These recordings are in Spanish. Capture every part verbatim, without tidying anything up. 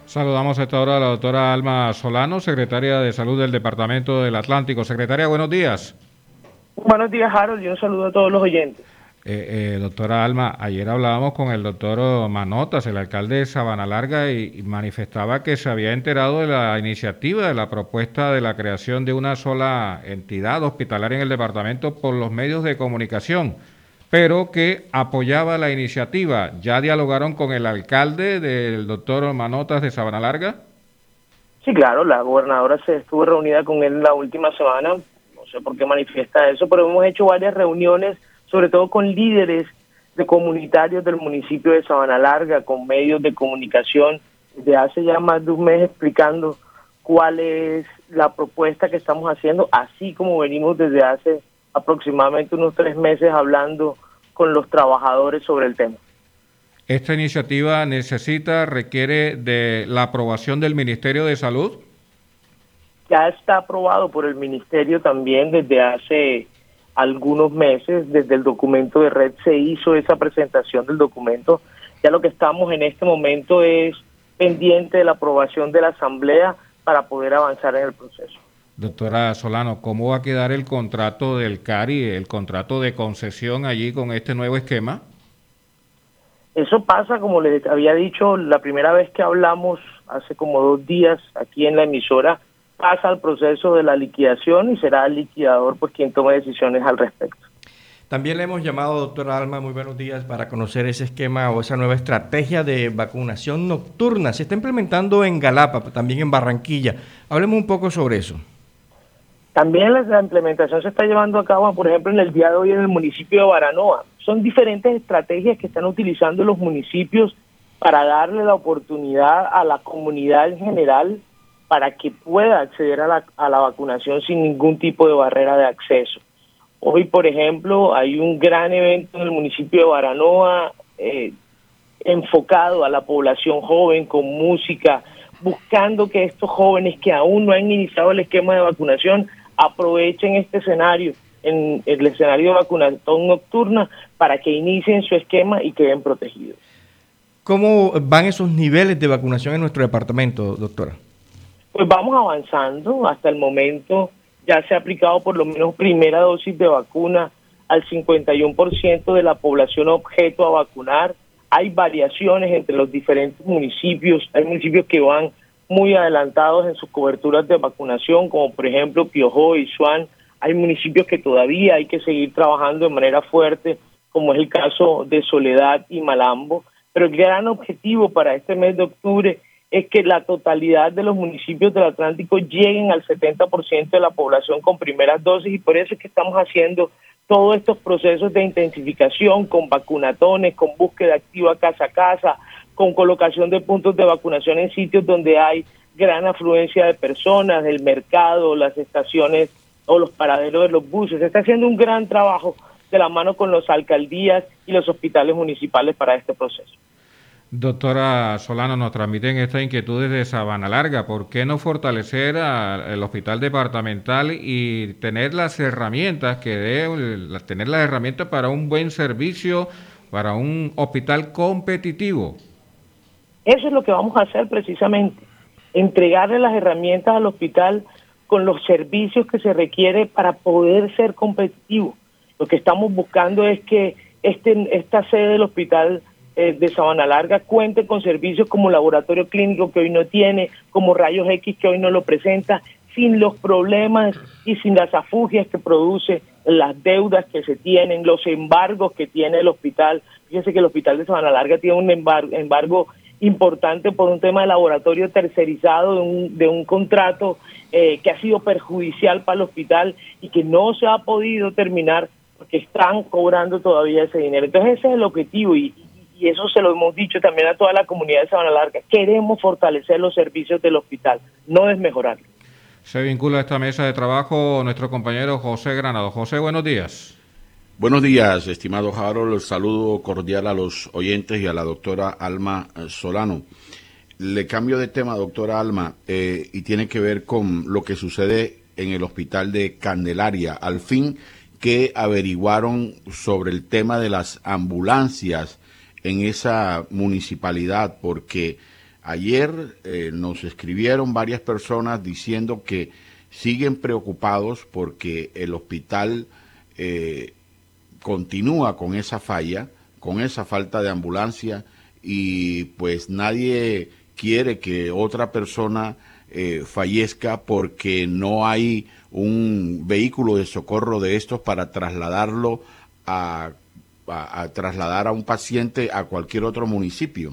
Saludamos a esta hora a la doctora Alma Solano, secretaria de Salud del Departamento del Atlántico. Secretaria, buenos días. Buenos días, Harold, y un saludo a todos los oyentes. Eh, eh, doctora Alma, ayer hablábamos con el doctor Manotas, el alcalde de Sabana Larga, y, y manifestaba que se había enterado de la iniciativa, de la propuesta de la creación de una sola entidad hospitalaria en el departamento por los medios de comunicación, pero que apoyaba la iniciativa. ¿Ya dialogaron con el alcalde del doctor Manotas de Sabana Larga? Sí, claro, la gobernadora se estuvo reunida con él la última semana, no sé por qué manifiesta eso, pero hemos hecho varias reuniones, sobre todo con líderes de comunitarios del municipio de Sabana Larga, con medios de comunicación, desde hace ya más de un mes explicando cuál es la propuesta que estamos haciendo, así como venimos desde hace aproximadamente unos tres meses hablando con los trabajadores sobre el tema. ¿Esta iniciativa necesita, requiere de la aprobación del Ministerio de Salud? Ya está aprobado por el Ministerio también desde hace algunos meses. Desde el documento de red se hizo esa presentación del documento. Ya lo que estamos en este momento es pendiente de la aprobación de la Asamblea para poder avanzar en el proceso. Doctora Solano, ¿cómo va a quedar el contrato del C A R I, el contrato de concesión allí con este nuevo esquema? Eso pasa, como les había dicho, la primera vez que hablamos, hace como dos días, aquí en la emisora, pasa al proceso de la liquidación y será el liquidador pues quien tome decisiones al respecto. También le hemos llamado, doctora Alma, muy buenos días, para conocer ese esquema o esa nueva estrategia de vacunación nocturna. Se está implementando en Galapa, también en Barranquilla. Hablemos un poco sobre eso. También la implementación se está llevando a cabo, por ejemplo, en el día de hoy en el municipio de Baranoa. Son diferentes estrategias que están utilizando los municipios para darle la oportunidad a la comunidad en general para que pueda acceder a la, a la vacunación sin ningún tipo de barrera de acceso. Hoy, por ejemplo, hay un gran evento en el municipio de Baranoa eh, enfocado a la población joven con música, buscando que estos jóvenes que aún no han iniciado el esquema de vacunación aprovechen este escenario, en el escenario de vacunación nocturna, para que inicien su esquema y queden protegidos. ¿Cómo van esos niveles de vacunación en nuestro departamento, doctora? Pues vamos avanzando. Hasta el momento ya se ha aplicado por lo menos primera dosis de vacuna al cincuenta y uno por ciento de la población objeto a vacunar. Hay variaciones entre los diferentes municipios. Hay municipios que van muy adelantados en sus coberturas de vacunación, como por ejemplo Piojó y Suán. Hay municipios que todavía hay que seguir trabajando de manera fuerte, como es el caso de Soledad y Malambo. Pero el gran objetivo para este mes de octubre es que la totalidad de los municipios del Atlántico lleguen al setenta por ciento de la población con primeras dosis, y por eso es que estamos haciendo todos estos procesos de intensificación con vacunatones, con búsqueda activa casa a casa, con colocación de puntos de vacunación en sitios donde hay gran afluencia de personas, del mercado, las estaciones o los paraderos de los buses. Se está haciendo un gran trabajo de la mano con las alcaldías y los hospitales municipales para este proceso. Doctora Solano, nos transmiten esta inquietud desde Sabana Larga. ¿Por qué no fortalecer al hospital departamental y tener las herramientas que debe, tener las herramientas para un buen servicio, para un hospital competitivo? Eso es lo que vamos a hacer precisamente, entregarle las herramientas al hospital con los servicios que se requiere para poder ser competitivo. Lo que estamos buscando es que este, esta sede del hospital eh, de Sabana Larga cuente con servicios como laboratorio clínico, que hoy no tiene, como rayos X, que hoy no lo presenta, sin los problemas y sin las afugias que produce, las deudas que se tienen, los embargos que tiene el hospital. Fíjense que el hospital de Sabana Larga tiene un embargo, embargo importante por un tema de laboratorio tercerizado, de un, de un contrato eh, que ha sido perjudicial para el hospital y que no se ha podido terminar porque están cobrando todavía ese dinero. Entonces ese es el objetivo, y, y eso se lo hemos dicho también a toda la comunidad de Sabana Larga. Queremos fortalecer los servicios del hospital, no desmejorarlos. Se vincula a esta mesa de trabajo nuestro compañero José Granado. José, buenos días. Buenos días, estimado Harold. Saludo cordial a los oyentes y a la doctora Alma Solano. Le cambio de tema, doctora Alma, eh, y tiene que ver con lo que sucede en el hospital de Candelaria. Al fin, ¿qué averiguaron sobre el tema de las ambulancias en esa municipalidad? Porque Ayer eh, nos escribieron varias personas diciendo que siguen preocupados porque el hospital eh, continúa con esa falla, con esa falta de ambulancia, y pues nadie quiere que otra persona eh, fallezca porque no hay un vehículo de socorro de estos para trasladarlo a, a, a trasladar a un paciente a cualquier otro municipio.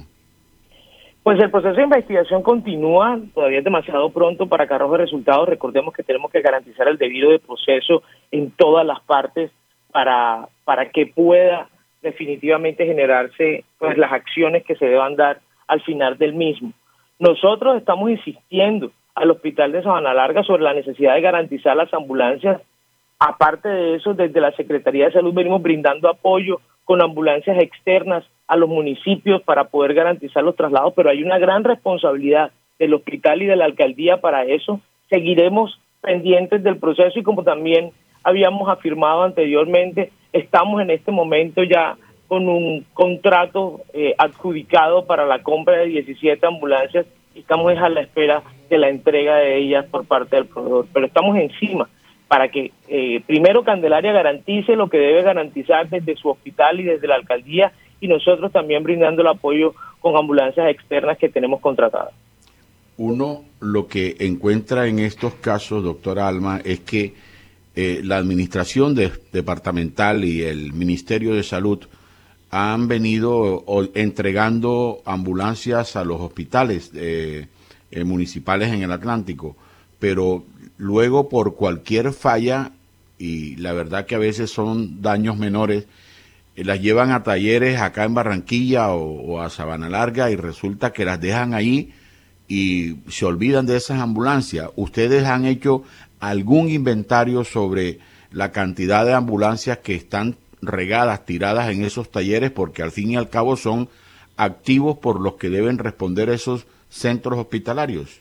Pues el proceso de investigación continúa, todavía es demasiado pronto para que arroje resultados. Recordemos que tenemos que garantizar el debido de proceso en todas las partes para, para que pueda definitivamente generarse pues las acciones que se deban dar al final del mismo. Nosotros estamos insistiendo al Hospital de Sabana Larga sobre la necesidad de garantizar las ambulancias. Aparte de eso, desde la Secretaría de Salud venimos brindando apoyo con ambulancias externas a los municipios para poder garantizar los traslados, pero hay una gran responsabilidad del hospital y de la alcaldía para eso. Seguiremos pendientes del proceso y, como también habíamos afirmado anteriormente, estamos en este momento ya con un contrato eh, adjudicado para la compra de diecisiete ambulancias y estamos a la espera de la entrega de ellas por parte del proveedor, pero estamos encima para que eh, primero Candelaria garantice lo que debe garantizar desde su hospital y desde la alcaldía, y nosotros también brindando el apoyo con ambulancias externas que tenemos contratadas. Uno lo que encuentra en estos casos, doctora Alma, es que eh, la administración de, departamental y el Ministerio de Salud han venido o, entregando ambulancias a los hospitales eh, eh, municipales en el Atlántico, pero luego por cualquier falla, y la verdad que a veces son daños menores, eh, las llevan a talleres acá en Barranquilla o, o a Sabana Larga y resulta que las dejan ahí y se olvidan de esas ambulancias. ¿Ustedes han hecho algún inventario sobre la cantidad de ambulancias que están regadas, tiradas en esos talleres? Porque al fin y al cabo son activos por los que deben responder esos centros hospitalarios.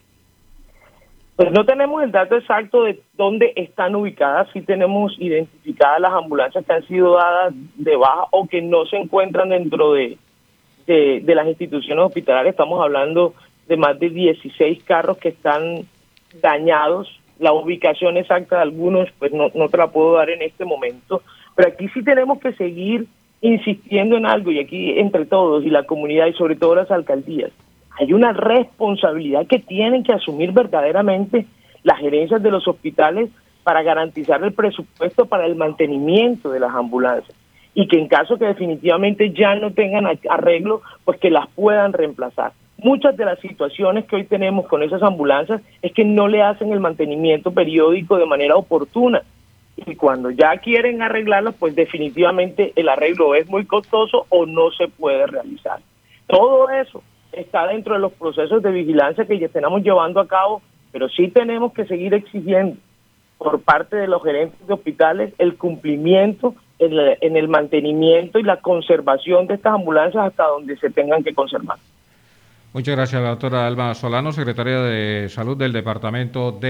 Pues no tenemos el dato exacto de dónde están ubicadas, sí tenemos identificadas las ambulancias que han sido dadas de baja o que no se encuentran dentro de, de, de las instituciones hospitalarias. Estamos hablando de más de dieciséis carros que están dañados. La ubicación exacta de algunos pues no, no te la puedo dar en este momento, pero aquí sí tenemos que seguir insistiendo en algo, y aquí entre todos y la comunidad y sobre todo las alcaldías, hay una responsabilidad que tienen que asumir verdaderamente las gerencias de los hospitales para garantizar el presupuesto para el mantenimiento de las ambulancias, y que en caso que definitivamente ya no tengan arreglo, pues que las puedan reemplazar. Muchas de las situaciones que hoy tenemos con esas ambulancias es que no le hacen el mantenimiento periódico de manera oportuna, y cuando ya quieren arreglarlas, pues definitivamente el arreglo es muy costoso o no se puede realizar. Todo eso está dentro de los procesos de vigilancia que ya estamos llevando a cabo, pero sí tenemos que seguir exigiendo por parte de los gerentes de hospitales el cumplimiento en, la, en el mantenimiento y la conservación de estas ambulancias hasta donde se tengan que conservar. Muchas gracias, la doctora Alma Solano, secretaria de Salud del Departamento de